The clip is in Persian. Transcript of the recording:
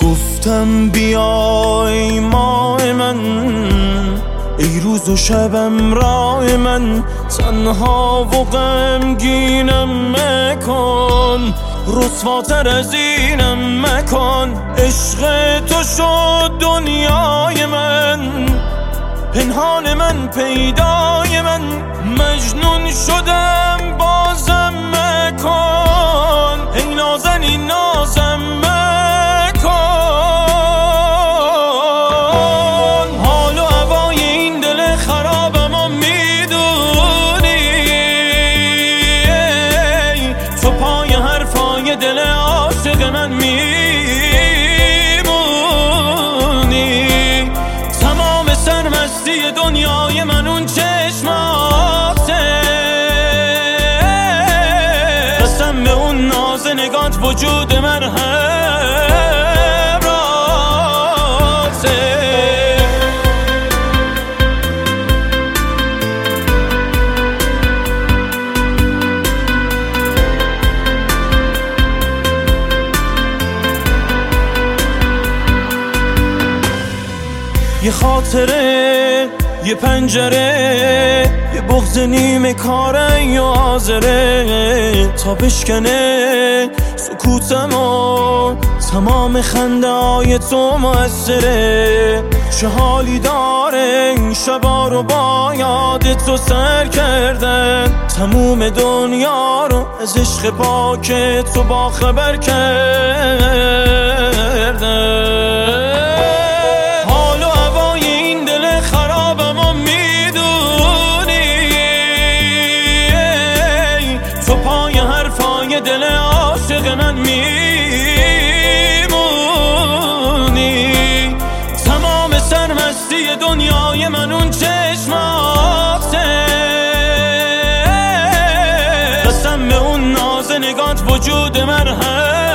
گفتم بیای ماه من، ای روز و شبم راه من، تنها و غمگینم مکن، رسواتر از اینم مکن. عشق تو شد دنیای من، پنهان من پیدای من، مجنون شدم بازم مکن، ای نازنین نازم مکن. حال و هوای این دل خرابم و میدونی، تو پای حرفای دل عاشق من میمونی. تمام سرمستی دنیای من اون چشماته، قسم به اون ناز نگات وجود من همراهته. یه خاطره، یه پنجره، یه بغض نیمه کاره یا حاضره تا بشکنه سکوتمو. تمام خنده های تو موثره، چه حالی داره این شبا رو با یاد تو سر کردن. تموم دنیا رو از عشق پاک تو با خبر کردن. دل عاشق من میمونی. تمام سرمستی دنیای من اون چشماته، قسم به اون ناز نگات وجود من